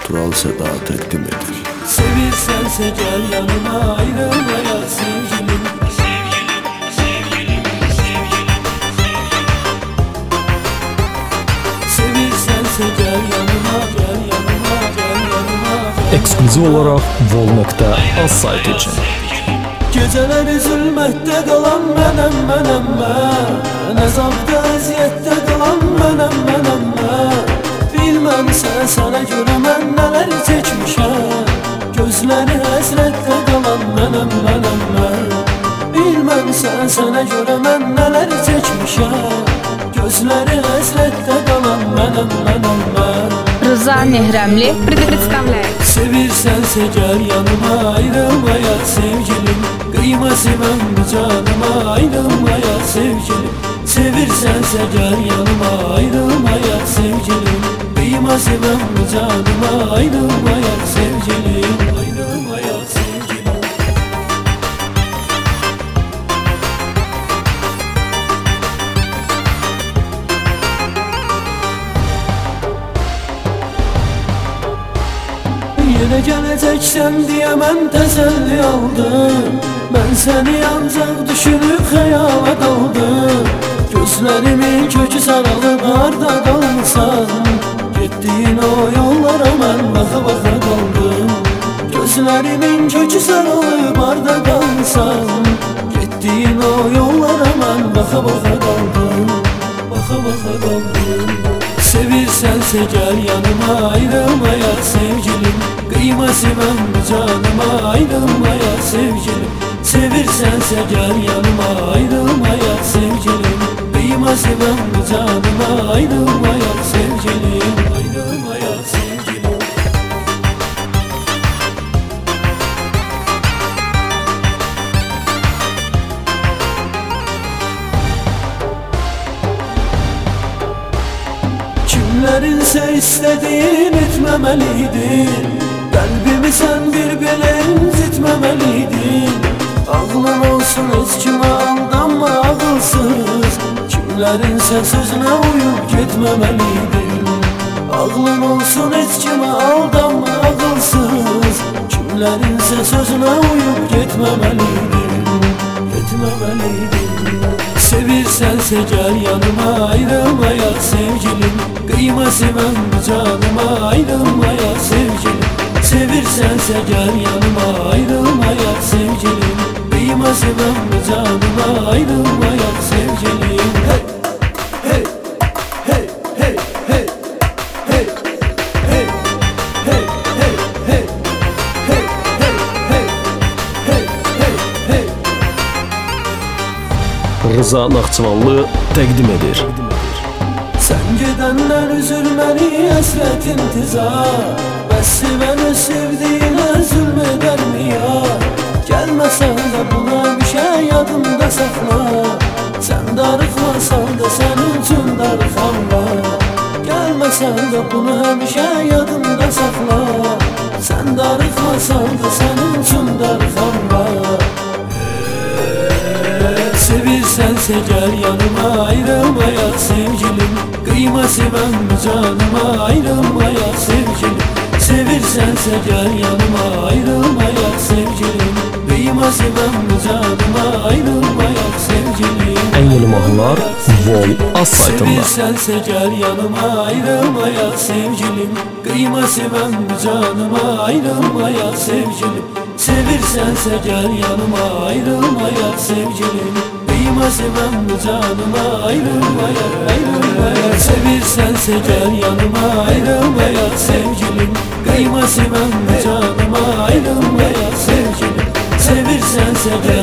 Tural Seda təqdim edir. Sevirsənsə gəl yanıma, ayrılmaya sevgilim. Sevirsənsə gəl yanıma, gəl yanıma, gəl yanıma, gəl. Ekskluziv olarak Vol.az saytı için. Gecələri zülmətdə qalan mənəm, mənəm mən. Əzabda, əziyyətdə qalan mənəm, mənəm mən. Bilməmsən sənə görə mən nələr çəkmişəm. Gözləri həsrətdə qalan mənəm, mənəm mən. Bilməmsən sənə görə mən nələr çəkmişəm. Gözləri həsrətdə qalan mənəm, mənəm mən. Rıza Nehrəmli представляет. Sevirsənsə gəl yanıma, ayrılmaya sevgilim. Qıyma sevəm canıma, ayrılmaya sevgilim. Sevirsənsə gəl yanıma, ayrılmaya sevgilim. Qıyma sevəm canıma, ayrılmaya sevgilim. Ayrılmaya sevgilim. Yenə gələcəksən deyə mən təsəlli aldım. Mən səni ancaq düşünüb xəyala daldım. Gözlərimin kökü saralıb harda qalmısan. Getdiyin o yollara mən baxa-baxa qaldım. Gözlərimin kökü saralıb harda qalmısan. Getdiyin o yollara mən baxa-baxa qaldım. Baxa-baxa qaldım. Sevirsənsə gəl yanıma, ayrılmaya sevgilim. Qıyma sevəm canıma, ayrılmaya sevgilim. Sevirsənsə gəl yanıma, ayrılmaya sevgilim. Qıyma sevəm canıma, ayrılmaya sevgilim. Ayrılmaya sevgilim. Kimlərinsə istədiyin etməməliydin. Qəlbimi sən bir belə incitməməliydin. Ağlın olsun heç kimə aldanma ağılsız. Kimlərinsə sözünə uyub getməməliydin. Ağlın olsun heç kimə aldanma ağılsız. Kimlərinsə sözünə uyub getməməliydin. Getməməliydin. Sevirsənsə gəl yanıma, ayrılmaya sevgilim. Qıyma sevəm canıma, ayrılmaya sevgilim. Sevirsənsə gəl yanıma, ayrılmaya sevgilim. Qıyma sevəm canıma, ayrılmaya sevgilim. Hey, hey, hey, hey, hey, hey, hey, hey, hey, hey, hey, hey, hey, hey, hey. Rıza Naxçıvanlı təqdim edir. Sən gedəndən üzülməni həsrət intizar. Bəs sevəni sevdiyinə zülm edərmi ya? Gəlməsən də buna bir şey yadımda saxla. Sən darıxmasan da sənin üçün darıxam var. Gəlməsən də bunu həmişə yadımda saxla. Sən darıxmasan da sənin üçün darıxam var. Sevirsənsə gəl yanıma, ayrılmaya sevgilim. Qıyma sevəm canıma, ayrılmaya sevgilim. Sevirsənsə gəl yanıma, ayrılmaya sevgilim. Qıyma sevəm canıma, ayrılmaya sevgilim. En yeni mahnılar Vol.az saytında. Sevirsənsə gəl yanıma, ayrılmaya sevgilim. Qıyma sevəm canıma, ayrılmaya sevgilim. Sevirsənsə gəl yanıma, ayrılmaya sevgilim. Qıyma sevəm canıma, ayrılmaya, ayrılmaya. Sevirsənsə gəl yanıma, ayrılmaya sevgilim. Qıyma sevəm canıma, ayrılmaya sevgilim. Sevirsənsə gəl